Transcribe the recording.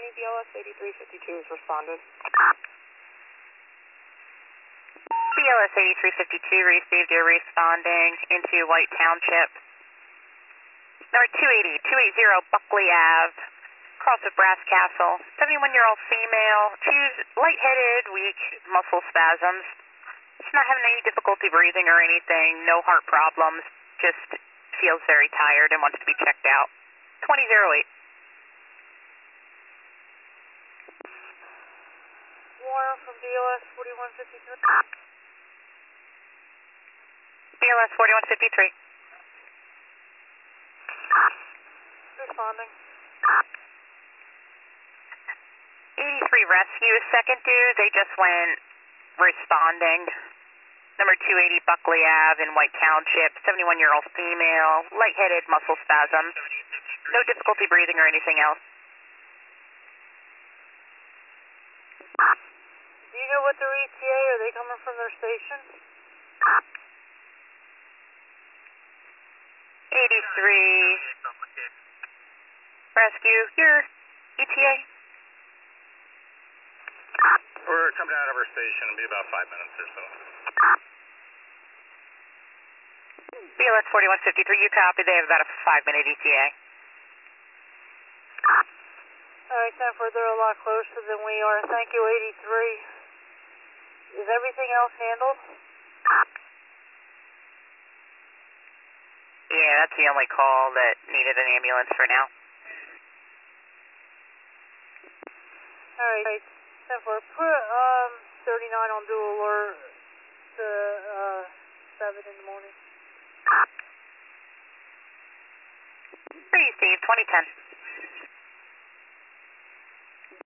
BLS 8352 has responded. BLS 8352 received your responding into White Township. Number 280 Buckley Ave, cross of Brass Castle. 71-year-old female. She's lightheaded, weak, muscle spasms. She's not having any difficulty breathing or anything, no heart problems, just feels very tired and wants to be checked out. 2008. Warren from BLS 4153. BLS 4153. Responding. 83 Rescue is second due. They just went responding. Number 280 Buckley Ave in White Township. 71-year-old female. Lightheaded, muscle spasms. No difficulty breathing or anything else. Do you know what their ETA? Are they coming from their station? 83 Rescue, your ETA? We're coming out of our station. It'll be about 5 minutes or so. BLS 4153, you copy. They have about a 5-minute ETA. Alright, Stanford, they're a lot closer than we are. Thank you, 83. Is everything else handled? Yeah, that's the only call that needed an ambulance for now. Alright, Stanford, put 39 on dual alert to 7 in the morning. Pretty Steve, 2010.